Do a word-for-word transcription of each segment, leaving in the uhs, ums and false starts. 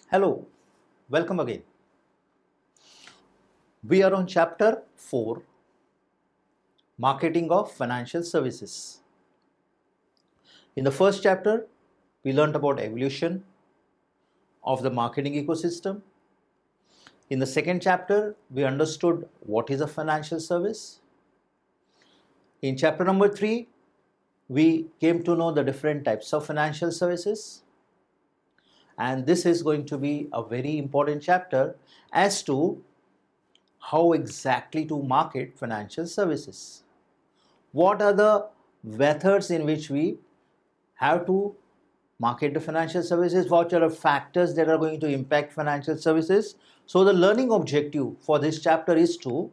Hello, welcome again. We are on chapter four, Marketing of Financial Services. In the first chapter, we learned about evolution of the marketing ecosystem. In the second chapter, we understood what is a financial service. In chapter number three, we came to know the different types of financial services. And this is going to be a very important chapter as to how exactly to market financial services. What are the methods in which we have to market the financial services? What are the factors that are going to impact financial services? So the learning objective for this chapter is to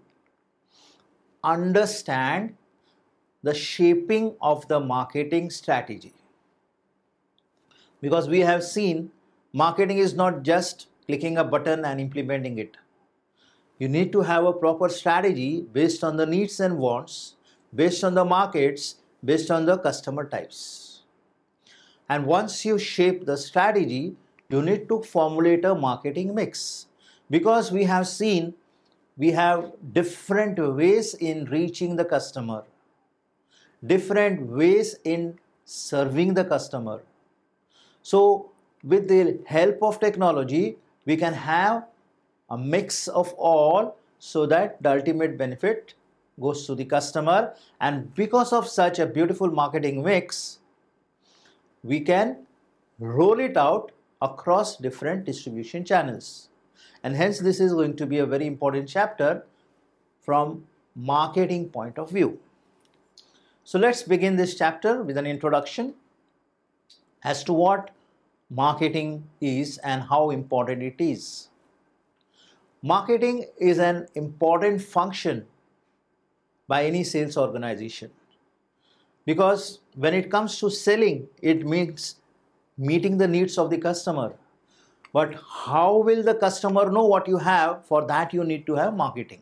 understand the shaping of the marketing strategy. Because we have seen marketing is not just clicking a button and implementing it. You need to have a proper strategy based on the needs and wants, based on the markets, based on the customer types. And once you shape the strategy, you need to formulate a marketing mix. Because we have seen we have different ways in reaching the customer, different ways in serving the customer. So with the help of technology, we can have a mix of all so that the ultimate benefit goes to the customer. And because of such a beautiful marketing mix, we can roll it out across different distribution channels. And hence this is going to be a very important chapter from marketing point of view. So let's begin this chapter with an introduction as to what marketing is and how important it is. Marketing is an important function by any sales organization, because when it comes to selling, it means meeting the needs of the customer. But how will the customer know what you have? For that you need to have marketing.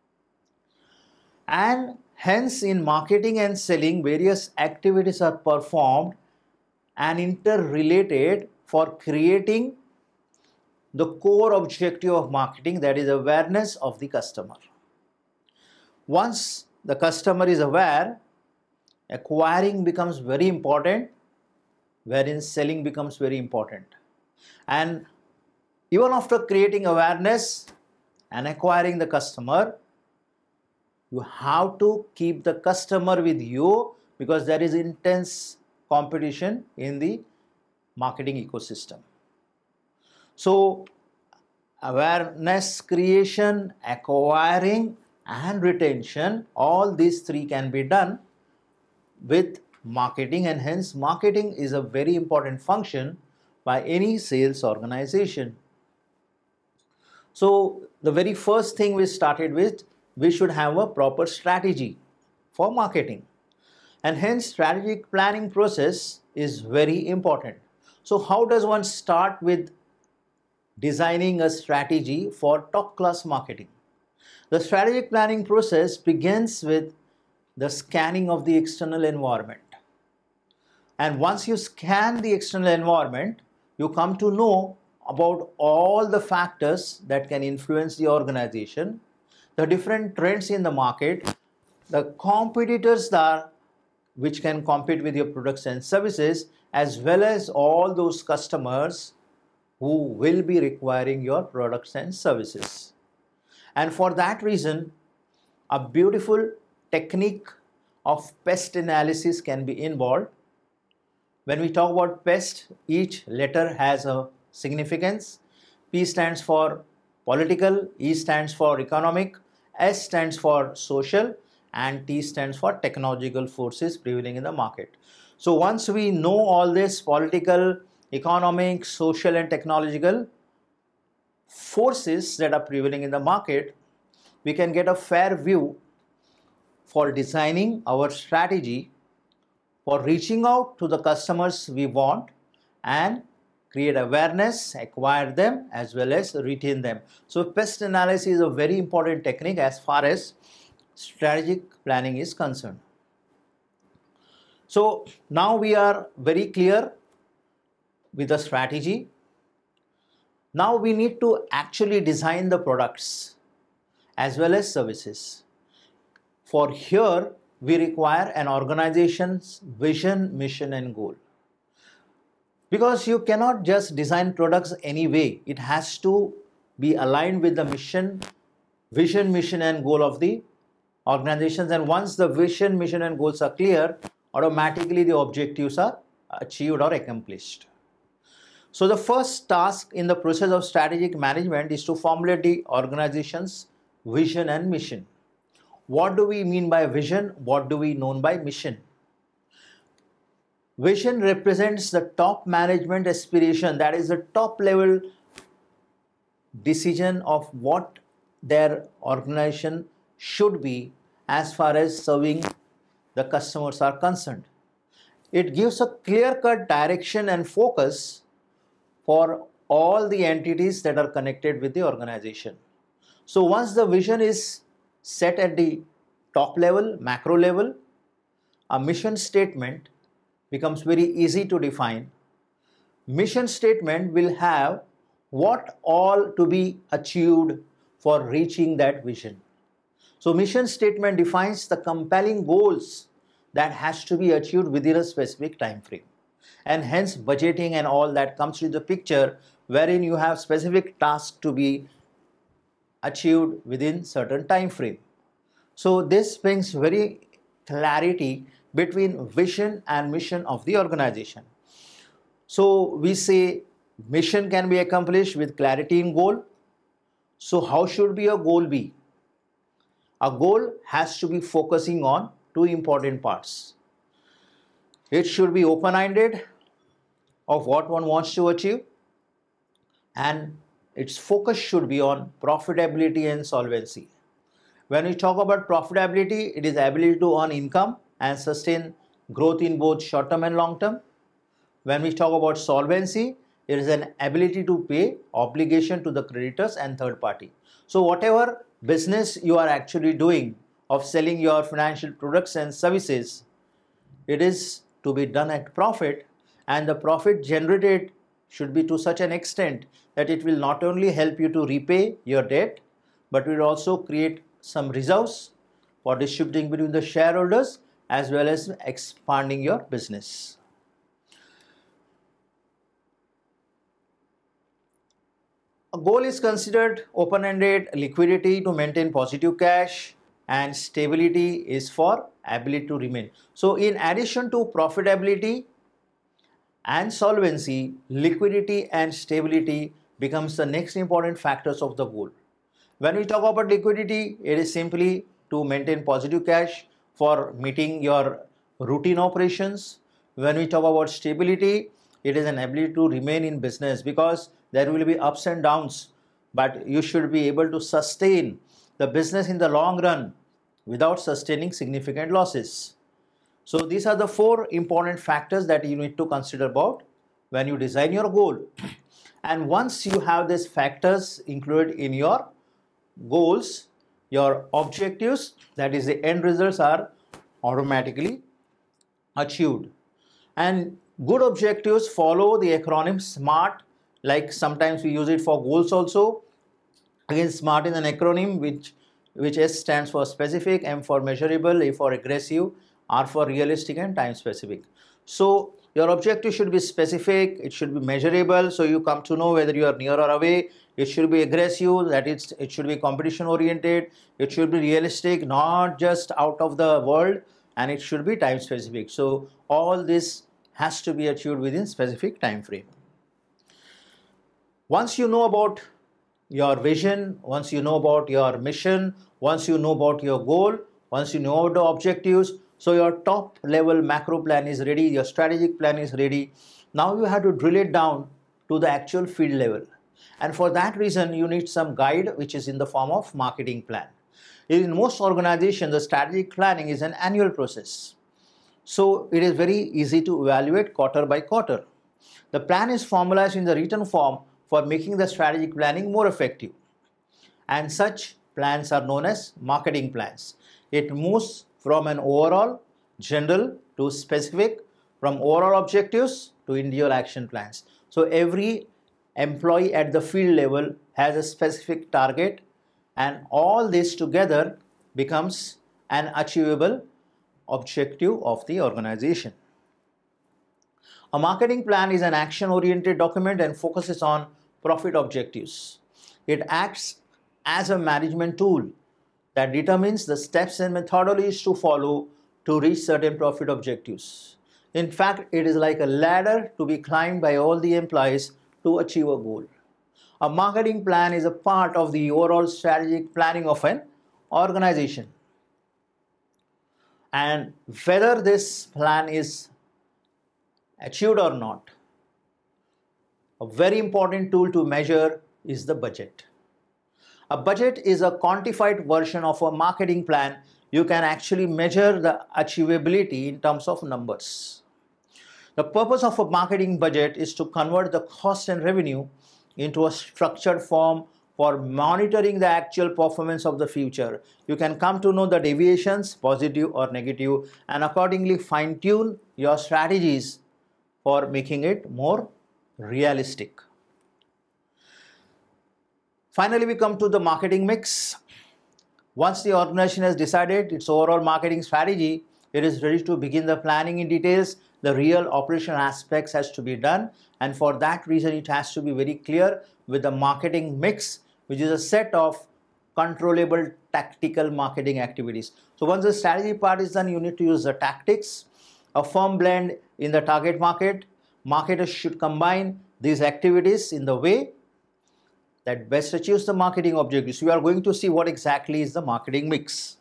And hence in marketing and selling, various activities are performed and interrelated for creating the core objective of marketing, that is awareness of the customer. Once the customer is aware, acquiring becomes very important, wherein selling becomes very important. And even after creating awareness and acquiring the customer, you have to keep the customer with you, because there is intense competition in the marketing ecosystem. So awareness creation, acquiring and retention, all these three can be done with marketing, and hence marketing is a very important function by any sales organization. So the very first thing we started with, we should have a proper strategy for marketing, and hence strategic planning process is very important. So how does one start with designing a strategy for top class marketing? The strategic planning process begins with the scanning of the external environment. And once you scan the external environment, you come to know about all the factors that can influence the organization, the different trends in the market, the competitors that which can compete with your products and services, as well as all those customers who will be requiring your products and services. And for that reason, a beautiful technique of pest analysis can be involved. When we talk about pest, each letter has a significance. P stands for political, E stands for economic, S stands for social, and T stands for technological forces prevailing in the market. So once we know all this political, economic, social and technological forces that are prevailing in the market, we can get a fair view for designing our strategy for reaching out to the customers we want and create awareness, acquire them, as well as retain them. So pest analysis is a very important technique as far as strategic planning is concerned. So now we are very clear with the strategy. Now we need to actually design the products as well as services. For here, we require an organization's vision, mission, and goal. Because you cannot just design products anyway. It has to be aligned with the mission, vision, mission, and goal of the organizations. And once the vision, mission, and goals are clear, automatically the objectives are achieved or accomplished. So the first task in the process of strategic management is to formulate the organization's vision and mission. What do we mean by vision? What do we mean by mission? Vision represents the top management aspiration, that is the top level decision of what their organization should be as far as serving the customers are concerned. It gives a clear-cut direction and focus for all the entities that are connected with the organization. So once the vision is set at the top level, macro level, a mission statement becomes very easy to define. Mission statement will have what all to be achieved for reaching that vision. So mission statement defines the compelling goals that has to be achieved within a specific time frame. And hence budgeting and all that comes to the picture, wherein you have specific tasks to be achieved within certain time frame. So this brings very clarity between vision and mission of the organization. So we say mission can be accomplished with clarity in goal. So how should be a goal be? A goal has to be focusing on two important parts. It should be open-minded of what one wants to achieve, and its focus should be on profitability and solvency. When we talk about profitability, it is ability to earn income and sustain growth in both short term and long term. When we talk about solvency, it is an ability to pay obligation to the creditors and third party. So whatever business you are actually doing of selling your financial products and services, it is to be done at profit, and the profit generated should be to such an extent that it will not only help you to repay your debt, but will also create some reserves for distributing between the shareholders as well as expanding your business. A goal is considered open-ended. Liquidity to maintain positive cash, and stability is for ability to remain. So in addition to profitability and solvency, liquidity and stability becomes the next important factors of the goal. When we talk about liquidity, it is simply to maintain positive cash for meeting your routine operations. When we talk about stability, it is an ability to remain in business, because there will be ups and downs, but you should be able to sustain the business in the long run without sustaining significant losses. So these are the four important factors that you need to consider about when you design your goal. And once you have these factors included in your goals, your objectives, that is the end results, are automatically achieved. And good objectives follow the acronym SMART. Like sometimes we use it for goals also. Again, SMART is an acronym which which S stands for specific, M for measurable, A for aggressive, R for realistic, and time specific. So your objective should be specific, it should be measurable, so you come to know whether you are near or away. It should be aggressive, that is, it should be competition oriented. It should be realistic, not just out of the world, and it should be time specific. So all this has to be achieved within specific time frame. Once you know about your vision, once you know about your mission, once you know about your goal, once you know about the objectives, so your top level macro plan is ready, your strategic plan is ready. Now you have to drill it down to the actual field level. And for that reason, you need some guide, which is in the form of marketing plan. In most organizations, the strategic planning is an annual process. So it is very easy to evaluate quarter by quarter. The plan is formalized in the written form for making the strategic planning more effective. And such plans are known as marketing plans. It moves from an overall, general to specific, from overall objectives to individual action plans. So every employee at the field level has a specific target, and all this together becomes an achievable objective of the organization. A marketing plan is an action-oriented document and focuses on profit objectives. It acts as a management tool that determines the steps and methodologies to follow to reach certain profit objectives. In fact, it is like a ladder to be climbed by all the employees to achieve a goal. A marketing plan is a part of the overall strategic planning of an organization. And whether this plan is achieved or not, a very important tool to measure is the budget. A budget is a quantified version of a marketing plan. You can actually measure the achievability in terms of numbers. The purpose of a marketing budget is to convert the cost and revenue into a structured form for monitoring the actual performance of the future. You can come to know the deviations, positive or negative, and accordingly fine-tune your strategies for making it more realistic. Finally, we come to the marketing mix. Once the organization has decided its overall marketing strategy, it is ready to begin the planning in details. The real operational aspects has to be done, and for that reason it has to be very clear with the marketing mix, which is a set of controllable tactical marketing activities. So once the strategy part is done, you need to use the tactics, a firm blend in the target market. Marketers should combine these activities in the way that best achieves the marketing objectives. We are going to see what exactly is the marketing mix.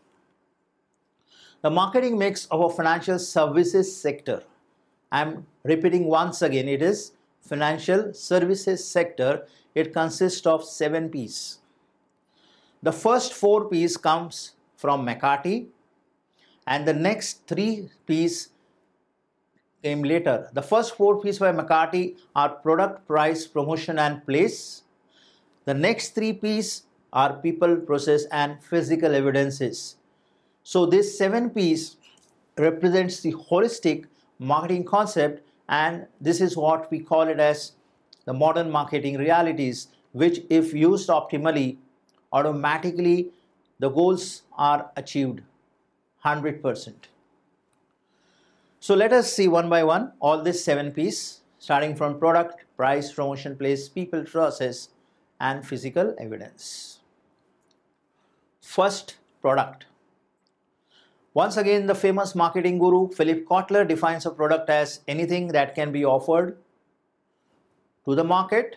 The marketing mix of a financial services sector. I am repeating once again, it is financial services sector. It consists of seven P's. The first four P's comes from McCarthy, and the next three P's came later. The first four P's by McCarthy are product, price, promotion, and place. The next three P's are people, process, and physical evidences. So this seven P's represents the holistic marketing concept, and this is what we call it as the modern marketing realities, which if used optimally, automatically the goals are achieved one hundred percent. So let us see one by one all these seven P's, starting from product, price, promotion, place, people, process, and physical evidence. First, product. Once again, the famous marketing guru Philip Kotler defines a product as anything that can be offered to the market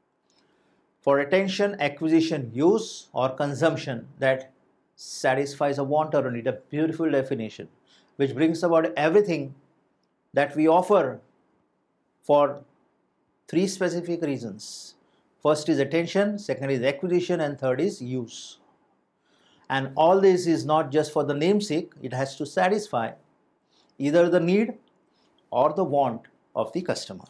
for attention, acquisition, use, or consumption that satisfies a want or a need. A beautiful definition, which brings about everything that we offer for three specific reasons. First is attention, second is acquisition, and third is use. And all this is not just for the namesake, it has to satisfy either the need or the want of the customer.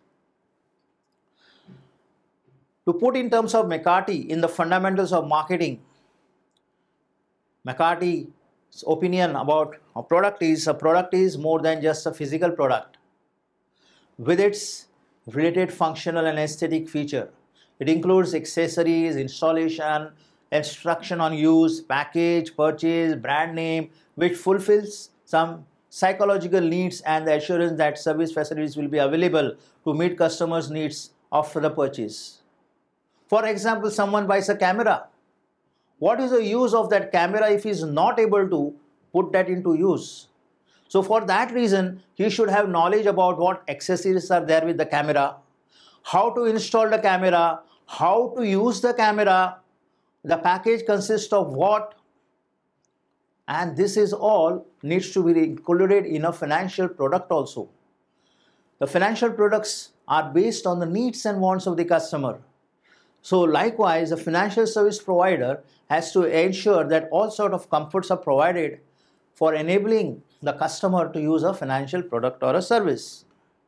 To put in terms of McCarthy in the fundamentals of marketing, McCarthy's opinion about a product is a product is more than just a physical product with its related functional and aesthetic feature. It includes accessories, installation, instruction on use, package, purchase, brand name, which fulfills some psychological needs and the assurance that service facilities will be available to meet customers' needs after the purchase. For example, someone buys a camera. What is the use of that camera if he is not able to put that into use? So for that reason, he should have knowledge about what accessories are there with the camera, how to install the camera, how to use the camera, the package consists of what, and this is all needs to be included in a financial product also. The financial products are based on the needs and wants of the customer. So likewise, a financial service provider has to ensure that all sort of comforts are provided for enabling the customer to use a financial product or a service.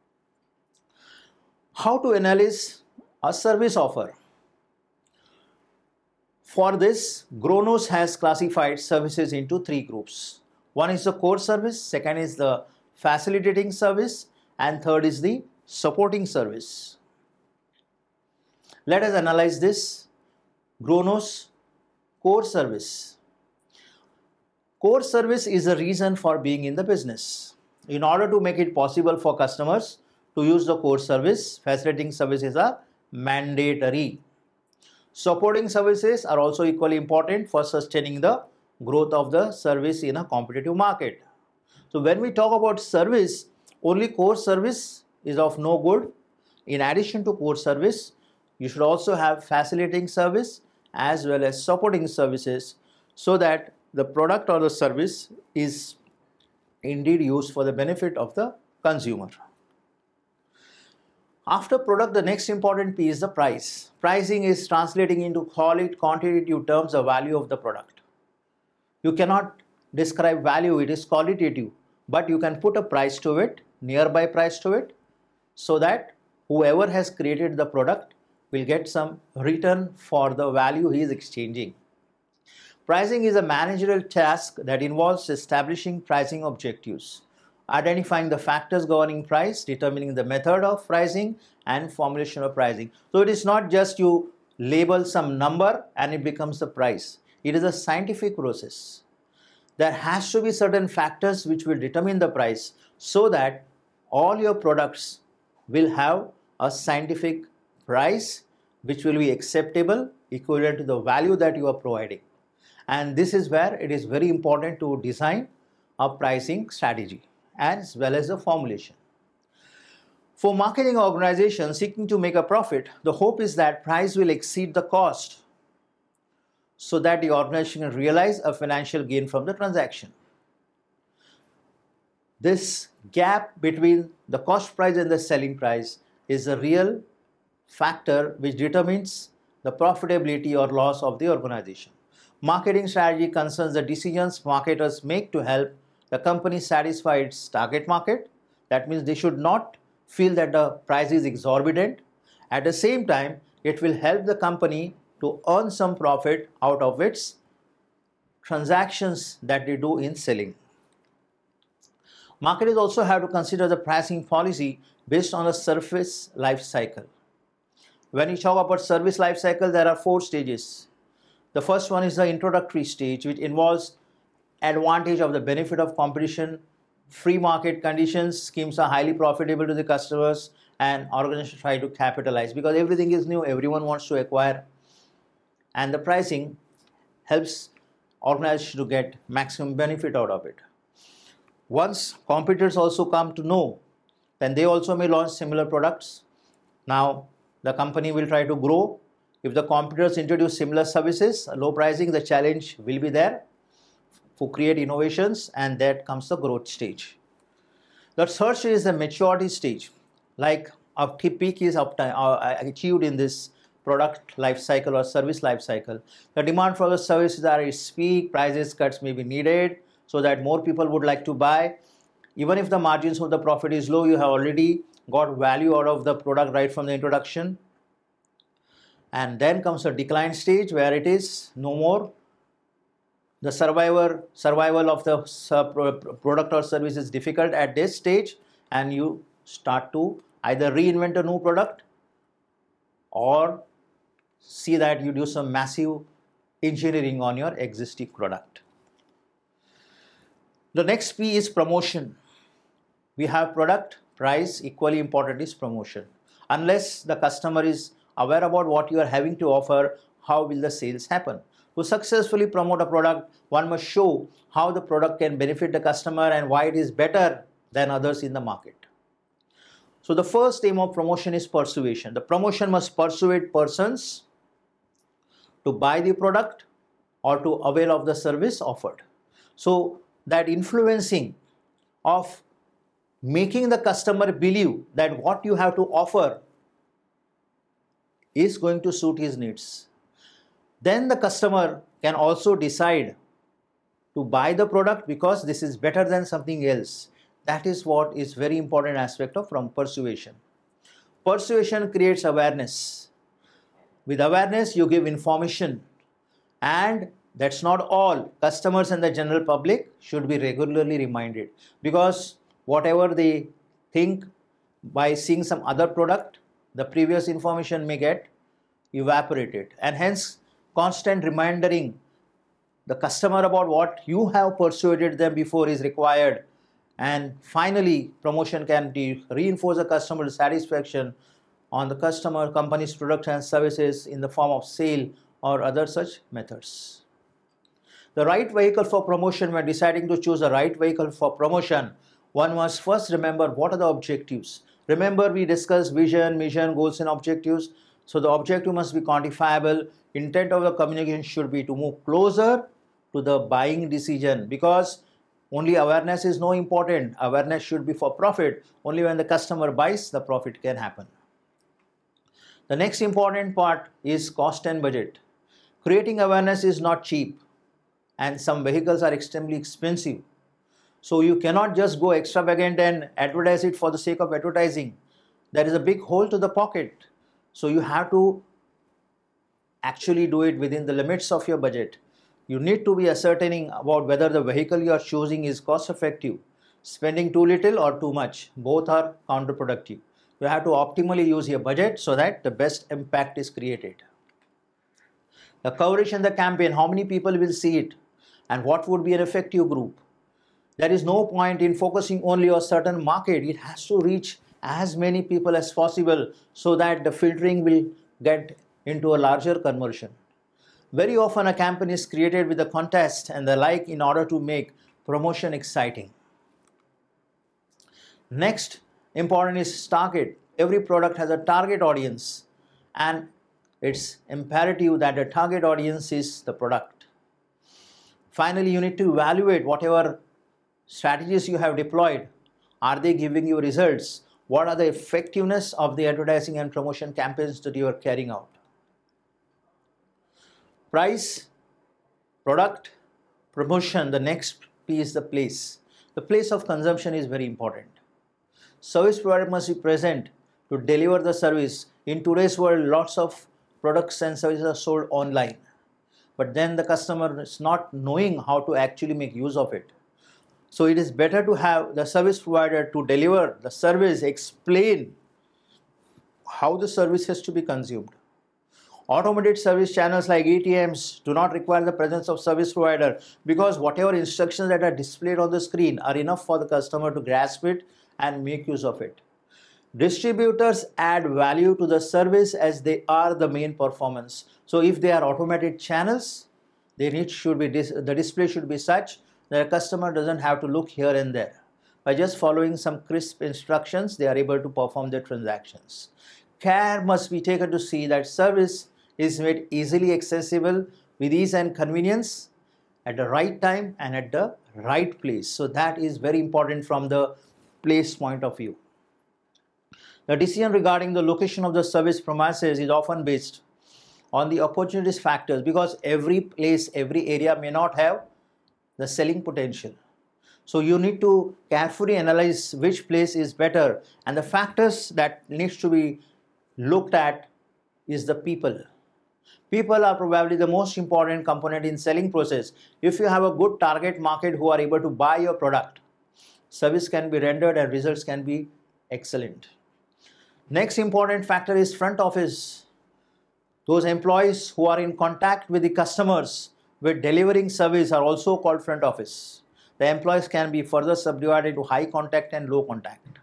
How to analyze a service offer? For this, Gronos has classified services into three groups. One is the core service, second is the facilitating service, and third is the supporting service. Let us analyze this. Kronos core service. Core service is a reason for being in the business. In order to make it possible for customers to use the core service, facilitating services are mandatory. Supporting services are also equally important for sustaining the growth of the service in a competitive market. So when we talk about service, only core service is of no good. In addition to core service, you should also have facilitating service as well as supporting services so that the product or the service is indeed used for the benefit of the consumer. After product, the next important piece is the price. Pricing is translating into quantitative terms the value of the product. You cannot describe value, it is qualitative, but you can put a price to it, nearby price to it, so that whoever has created the product will get some return for the value he is exchanging. Pricing is a managerial task that involves establishing pricing objectives, identifying the factors governing price, determining the method of pricing, and formulation of pricing. So it is not just you label some number and it becomes the price. It is a scientific process. There has to be certain factors which will determine the price so that all your products will have a scientific price which will be acceptable, equivalent to the value that you are providing. And this is where it is very important to design a pricing strategy as well as the formulation. For marketing organizations seeking to make a profit, the hope is that price will exceed the cost so that the organization can realize a financial gain from the transaction. This gap between the cost price and the selling price is a real factor which determines the profitability or loss of the organization. Marketing strategy concerns the decisions marketers make to help the company satisfy its target market. That means they should not feel that the price is exorbitant. At the same time, it will help the company to earn some profit out of its transactions that they do in selling. Marketers also have to consider the pricing policy based on the service life cycle. When you talk about service life cycle, there are four stages. The first one is the introductory stage, which involves advantage of the benefit of competition, free market conditions, schemes are highly profitable to the customers, and organizations try to capitalize because everything is new, everyone wants to acquire, and the pricing helps organizations to get maximum benefit out of it. Once competitors also come to know, then they also may launch similar products. Now the company will try to grow. If the competitors introduce similar services, low pricing, the challenge will be there to create innovations, and that comes the growth stage. The third stage is the maturity stage. Like a peak is uh, achieved in this product life cycle or service life cycle. The demand for the services are at its peak, prices cuts may be needed so that more people would like to buy. Even if the margins of the profit is low, you have already got value out of the product right from the introduction. And then comes a decline stage where it is no more. The survivor, survival of the product or service is difficult at this stage, and you start to either reinvent a new product or see that you do some massive engineering on your existing product. The next P is promotion. We have product, price, equally important is promotion. Unless the customer is aware about what you are having to offer, how will the sales happen? To successfully promote a product, one must show how the product can benefit the customer and why it is better than others in the market. So the first aim of promotion is persuasion. The promotion must persuade persons to buy the product or to avail of the service offered. So that influencing of making the customer believe that what you have to offer is going to suit his needs. Then the customer can also decide to buy the product because this is better than something else. That is what is very important aspect of from persuasion. Persuasion creates awareness. With awareness, you give information, and that's not all. Customers and the general public should be regularly reminded, because whatever they think by seeing some other product, the previous information may get evaporated, and hence constant reminding the customer about what you have persuaded them before is required. And finally, promotion can be reinforce the customer satisfaction on the customer company's products and services in the form of sale or other such methods. The right vehicle for promotion. When deciding to choose the right vehicle for promotion, one must first remember what are the objectives. Remember, we discussed vision, mission, goals and objectives. So the objective must be quantifiable. Intent of the communication should be to move closer to the buying decision, because only awareness is no important. Awareness should be for profit. Only when the customer buys, the profit can happen. The next important part is cost and budget. Creating awareness is not cheap, and some vehicles are extremely expensive. So you cannot just go extravagant and advertise it for the sake of advertising. There is a big hole to the pocket. So you have to actually do it within the limits of your budget. You need to be ascertaining about whether the vehicle you are choosing is cost effective. Spending too little or too much, both are counterproductive. You have to optimally use your budget so that the best impact is created. The coverage and the campaign, how many people will see it and what would be an effective group? There is no point in focusing only on a certain market. It has to reach as many people as possible so that the filtering will get into a larger conversion. Very often a campaign is created with a contest and the like in order to make promotion exciting. Next important is target. Every product has a target audience, and it's imperative that the target audience is the product. Finally, you need to evaluate whatever strategies you have deployed. Are they giving you results? What are the effectiveness of the advertising and promotion campaigns that you are carrying out? Price, product, promotion. The next piece, the place. The place of consumption is very important. Service provider must be present to deliver the service. In today's world, lots of products and services are sold online, but then the customer is not knowing how to actually make use of it. So it is better to have the service provider to deliver the service, explain how the service has to be consumed. Automated service channels like A T Ms do not require the presence of service provider, because whatever instructions that are displayed on the screen are enough for the customer to grasp it and make use of it. Distributors add value to the service as they are the main performance. So if they are automated channels, they need should be dis the display should be such that a customer doesn't have to look here and there. By just following some crisp instructions, they are able to perform their transactions. Care must be taken to see that service is made easily accessible with ease and convenience at the right time and at the right place. So that is very important from the place point of view. The decision regarding the location of the service premises is often based on the opportunities factors, because every place, every area may not have the selling potential. So you need to carefully analyze which place is better, and the factors that needs to be looked at is the people. People are probably the most important component in selling process. If you have a good target market who are able to buy your product, service can be rendered and results can be excellent. Next important factor is front office. Those employees who are in contact with the customers with delivering service are also called front office. The employees can be further subdivided to high contact and low contact.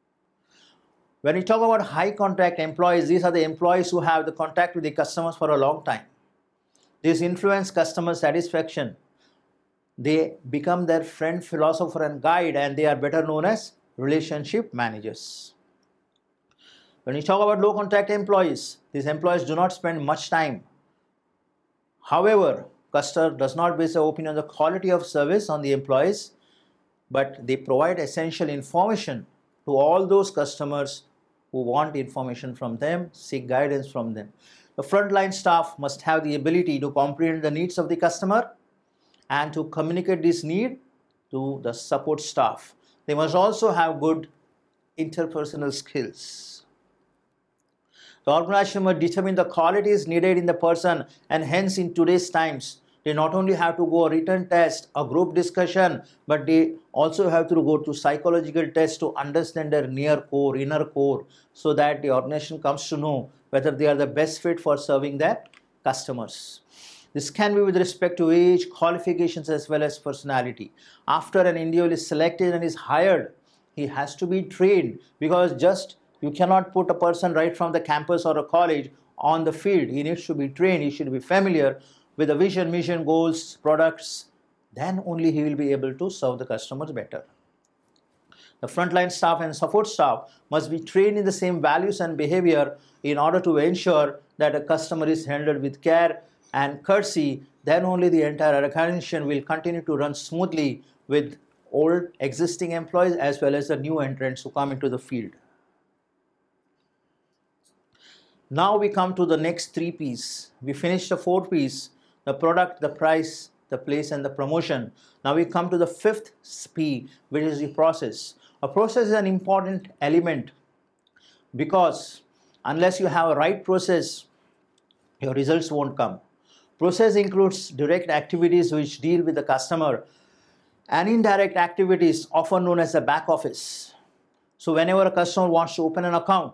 When we talk about high contact employees, these are the employees who have the contact with the customers for a long time. These influence customer satisfaction. They become their friend, philosopher and guide, and they are better known as relationship managers. When we talk about low contact employees, these employees do not spend much time. However, customer does not base their opinion on the quality of service on the employees, but they provide essential information to all those customers who want information from them, seek guidance from them. The frontline staff must have the ability to comprehend the needs of the customer and to communicate this need to the support staff. They must also have good interpersonal skills. The organization must determine the qualities needed in the person, and hence in today's times, They not only have to go a written test, a group discussion, but they also have to go to psychological tests to understand their near core, inner core, so that the organization comes to know whether they are the best fit for serving their customers. This can be with respect to age, qualifications, as well as personality. After an individual is selected and is hired, he has to be trained, because just you cannot put a person right from the campus or a college on the field. He needs to be trained. He should be familiar with the vision, mission, goals, products. Then only he will be able to serve the customers better. The frontline staff and support staff must be trained in the same values and behavior in order to ensure that a customer is handled with care and courtesy. Then only the entire organization will continue to run smoothly with old existing employees as well as the new entrants who come into the field. Now we come to the next three P's. We finished the four P's, the product, the price, the place, and the promotion. Now we come to the fifth P, which is the process. A process is an important element, because unless you have a right process, your results won't come. Process includes direct activities which deal with the customer and indirect activities often known as the back office. So whenever a customer wants to open an account,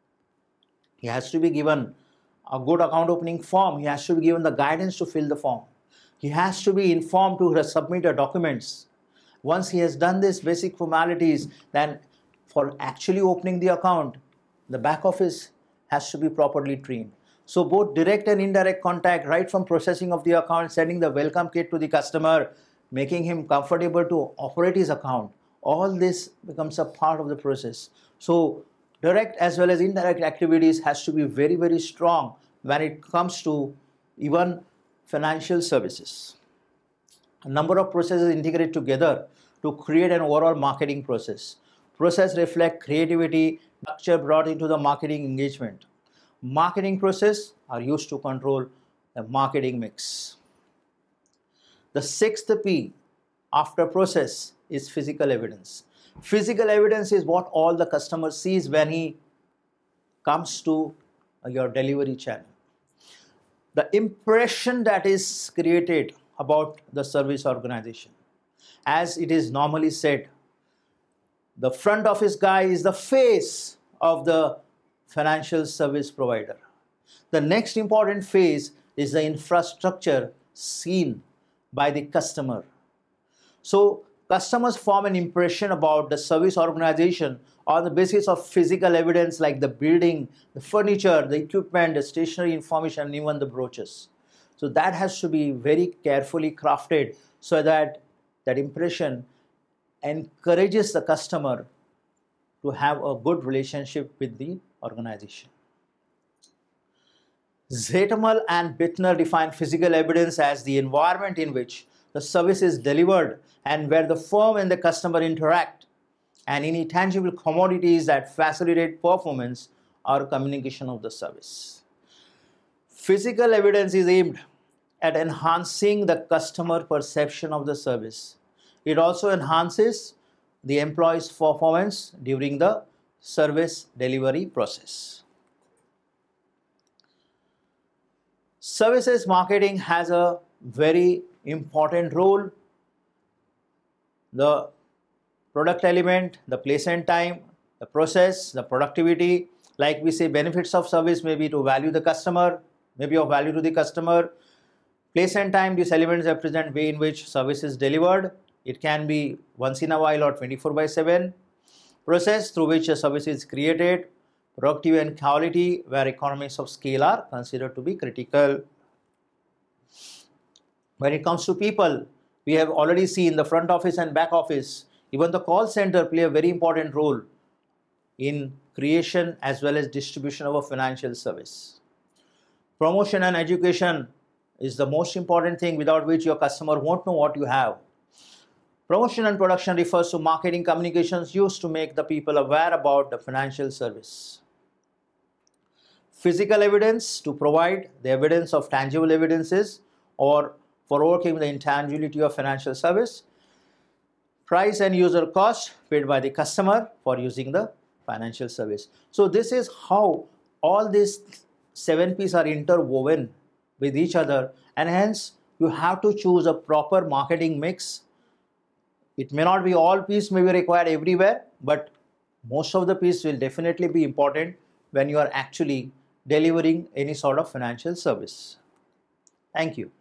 he has to be given a good account opening form. He has to be given the guidance to fill the form. He has to be informed to submit the documents. Once he has done these basic formalities, then for actually opening the account, the back office has to be properly trained. So both direct and indirect contact, right from processing of the account, sending the welcome kit to the customer, making him comfortable to operate his account, all this becomes a part of the process. So direct as well as indirect activities has to be very, very strong when it comes to even financial services. A number of processes integrate together to create an overall marketing process. Process reflect creativity, structure brought into the marketing engagement. Marketing process are used to control the marketing mix. The sixth P after process is physical evidence. Physical evidence is what all the customer sees when he comes to your delivery channel. The impression that is created about the service organization. As it is normally said, the front office guy is the face of the financial service provider. The next important phase is the infrastructure seen by the customer. So customers form an impression about the service organization on the basis of physical evidence like the building, the furniture, the equipment, the stationery information, and even the brochures. So that has to be very carefully crafted so that that impression encourages the customer to have a good relationship with the organization. Zeithaml and Bittner define physical evidence as the environment in which the service is delivered and where the firm and the customer interact, and any tangible commodities that facilitate performance or communication of the service. Physical evidence is aimed at enhancing the customer perception of the service. It also enhances the employee's performance during the service delivery process. Services marketing has a very important role. The product element, the place and time, the process, the productivity, like we say, benefits of service may be to value the customer, maybe of value to the customer. Place and time, these elements represent way in which service is delivered. It can be once in a while or twenty-four by seven. Process through which a service is created. Productivity and quality, where economies of scale are considered to be critical. When it comes to people, we have already seen the front office and back office. Even the call center play a very important role in creation as well as distribution of a financial service. Promotion and education is the most important thing, without which your customer won't know what you have. Promotion and production refers to marketing communications used to make the people aware about the financial service. Physical evidence, to provide the evidence of tangible evidences or for overcoming the intangibility of financial service. Price and user cost paid by the customer for using the financial service. So this is how all these seven P's are interwoven with each other, and hence you have to choose a proper marketing mix. It may not be all piece may be required everywhere, but most of the piece will definitely be important when you are actually delivering any sort of financial service. Thank you.